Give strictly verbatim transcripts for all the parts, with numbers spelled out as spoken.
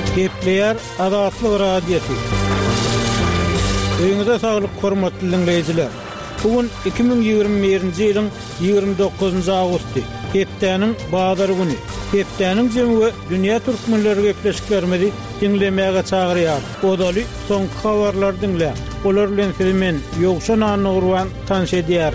Kepler Adatlyk Radiosu. Öňüňizde saglyk hormatly dinleýijiler. Bugün iki bin ýygrimi birinji ýylyň ýygrimi dokuzunçy awgusty. Hepdeniň bazary güni. Hepdeniň jemgy dünýä türkmenleri gepleşiklerimizi dinlemäge çagyrýar. Odaly soňky habarlar dinlä. Olar bilen filmen ýogşan anyrwan tanış edýär.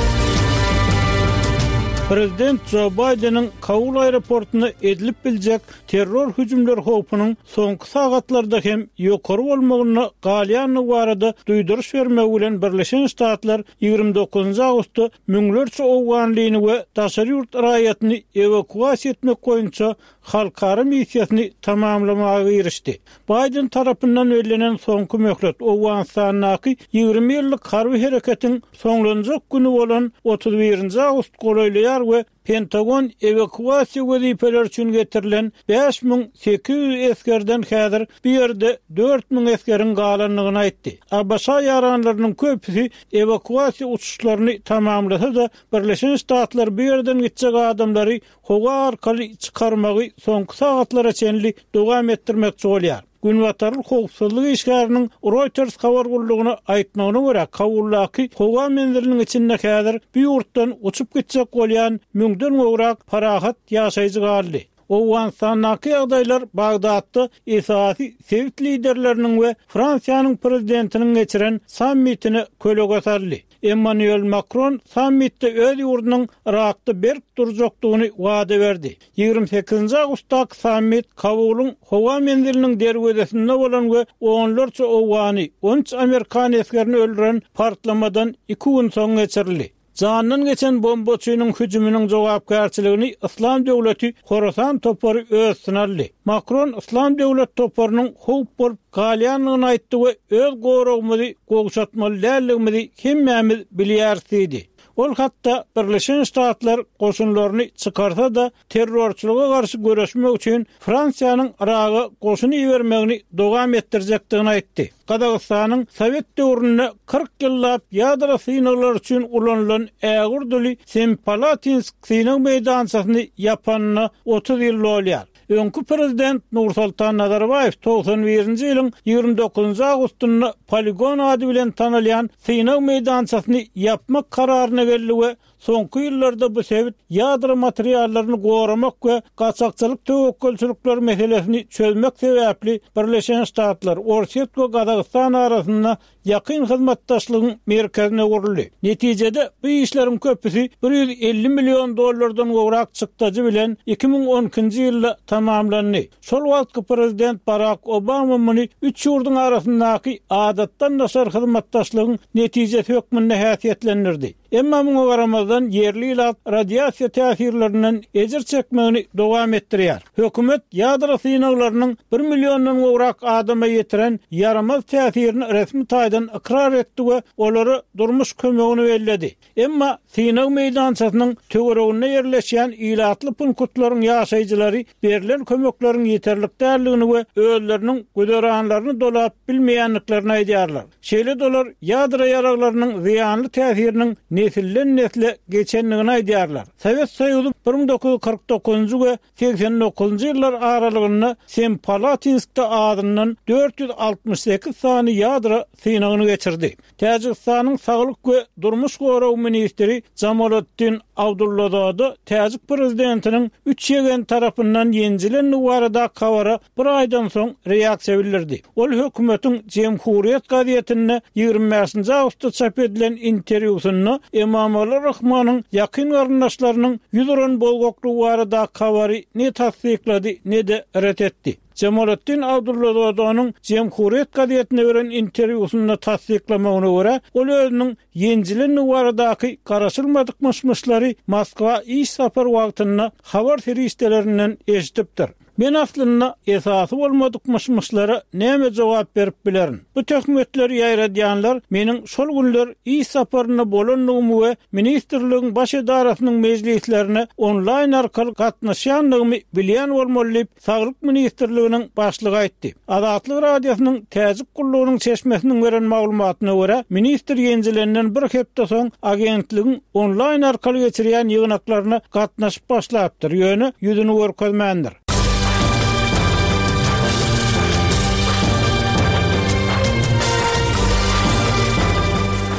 Prezident Joe Biden'ın Kabul aeroportuna edilip biljek terror hüjümleri howpunyň soňky sagatlarda hem ýokary bolmagyny galýany barada duýduruş bermek bilen Birleşen Ştatlar ýygrimi dokuzunçy awgustda müňlerçe owganlygyny we daşary ýurt raýatyny evakuasiýa etmek goýunça halkara missiýasyny tamamlamaga girişdi. Biden tarapyndan öýlenen soňky möhlet Owganistanyň ýygrimi ýyllyk harby hereketiň soňlanjak güni bolan otuz birinji awgust goýulýar we Pentagon evakuasiýa wezipeleri üçin getirilen beş miň sekiz ýüz eskerden häzir bir ýerde dört miň eskerin galanlygyny aýtdy. Abaşa ýaranlarynyň köpüsi evakuasiýa uçuşlaryny tamamlasa da Birleşen Ştatlar bir ýerden gitjek adamlary howa arkaly çykarmagy soňky sagatlara çenli dowam etdirmekçi bolýar. Günwatarlyk howpsuzlyk işgäriniň Reuters habar gurulugyna aýtmagyna görä, Kabullaky howa menziliniň içinde häzir bir ýurtdan uçup gitjek bolýan müňden gowrak parahat ýaşaýjy galdy. Owganistanyň ýagdaýlar Bagdatda esasy sewit liderleriniň we Fransiýanyň prezidentiniň geçiren sammitini kölega sardy. Emmanuel Macron sammitde öz ýurdunyň Irakda berk durjakdygyny wada berdi. ýygrimi sekizinçi awgustdaky sammit Kabulyň howa menziliniň derwedesinde bolan we onlarça owgany, on üç Amerikan eskerini öldüren partlamadan iki gün soň geçirildi. Janyny geçen bombaçynyň hüjüminiň jogapkärçiligini İslam döwleti Horasan topary öz sınarly. Macron İslam döwlet toparynyň howp bolup galýanlygyny aýtdy we öz goragymyzy gowşatmaly däldigimizi hemmämiz bilýärdi. Ol hatda Birleşen Ştatlar goşunlaryny çykarsa da terrorçylyga garşy göreşmek üçin Fransiýanyň Iraga goşun ýermegini dowam etdirjekdigini aýtdy. Qazaqstanyň Sowet döwründe kırk ýyllap ýadra synaglary üçin ulanylan ägirdili Semipalatinsk synaw meýdançasyny ýapanyna otuz ýyl bolýar. Öňkü prezident Nursultan Nazarbayew doksan birinji ýylyň ýygrimi dokuzunçy awgustyny poligon ady bilen tanylýan synaw meýdançasyny ýapmak kararyna geldi we soňky ýyllarda bu sebit ýadra materiallaryny goramak we gaçakçylyk töwekkülçilikleri meselesini çözmek sebäpli Birleşen Ştatlar, Orsiýet we Gazaqstan arasynda ýakyn hyzmatdaşlygyň merkezine guruldy. Netijede bu işleriň köpüsi bir ýüz elli million dollardan gowrak çykdyjy bilen iki bin on ikinji ýylda tamamlandy. Şol wagtky prezident Barack Obama muny üç ýurduň arasyndaky adatdan naşar hyzmatdaşlygyň netijesi hökmünde häsiýetlendirdi. Emma muňa garamazdan yerli ýylat radiasiýa täsirlerinden ejir çekmegini dowam etdirýär. Hökümet ýadra synaglarynyň bir milliondan gowrak adama ýetiren yaramaz täsirini resmi taýdan ikrar etdi we olary durmuş kömegini belledi. Emma synaw meýdançasynyň töwereginde ýerleşýän ýylatly punktlaryň ýaşaýjylary berilen kömekleriň ýeterlik däldigini we özleriniň güderanlaryny dolap bilmeýänliklerini aýdýarlar. Şeýle dolar ýadra ýaraglarynyň ziýanly täsiriniň nesilden nesle geçenligini aýdýarlar. Sowet Soýuzy bir bin dokuz ýüz kırk dokuzunçy we seksen dokuzunçy ýyllar aralygynda Semipalatinskda adından dört yüz altmış sekiz sany ýadra synagyny geçirdi. Täjikistanyň saglyk we durmuş goraw ministri Jamaluddin Abdullazada Täjik prezidentiniň üç ýegen tarapyndan ýenjilen barada kabara bir aýdan soň reaksiýa bildirdi. Ol hökümetiň Cemhuriýet gazetinde ýygrimi beşinji awgustda çap edilen interwýusyny Emomali Rahmanyň ýakyn garyndaşlarynyň ýüzüren bolgokly barada kabary ne tasdiklady ne de ret etdi. Jamaluddin Abdullazadanyň Cemhuriýet gazetine beren interwýusynda tasdiklamagyna görä, ol özüniň ýenjilen baradaky garaşylmadyk myşmyşlary Moskwa iş sapar wagtynda habar feristelerinden eşitipdir. Men aslında esasy bolmadyk myşmyşlara näme jogap berip bilerin? Bu töhmetleri ýaýradýanlar meniň şol günler iş saparyna bolanlygymy we ministrligiň baş edarasynyň mejlislerine onlaýn arkaly gatnaşýanlygymy bilýän bolmaly, Saglyk ministrliginiň başlygy aýtdy. Adatlyk radiosynyň Täjik gullugynyň çeşmesiniň beren maglumatyna görä, ministr ýenjilenden bir hepde soň agentligiň onlaýn arkaly geçirýän ýygnaklaryna gatnaşyp başlapdyr. Ýöne ýüzüni görkezmändir.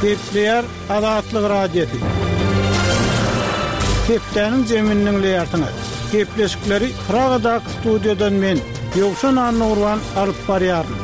Gepleyer Azatlyk radiosu. Hepdeniň jeminiň leýartyny. Gepleşikleri Pragadak studiýadan men Ýogşan Anurwan alyp barýarym.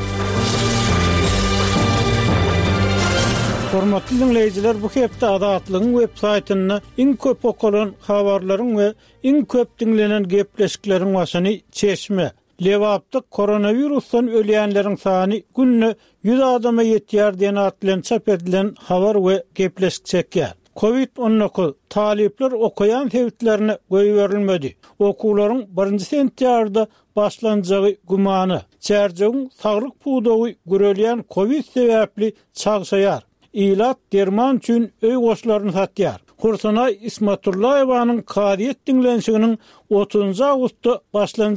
Hormatly dinleýijiler, bu hepde Azatlygyň web saýtyny iň köp okulan habarlaryň we iň köp dinlenen gepleşikleriň başyny çeşme. Lewapda koronavirusdan ölýänleriň sany günne yüz adama ýetýär diýen atlan çap edilen habar we gepleşik çekýär. covid on dokuz talipler okuyan sebäplerini goýuberilmedi. Okuwlaryň birinji sentýarda başlanjagy gumany, çärjegiň saglyk puwdagy görelýän covid sebäpli çagşaýar. İlat derman üçin öý goşlaryny satýar. Hursana İsmatullaýewanyň kadiýet dinlenşiginiň otuzunçy awgustda başlanjak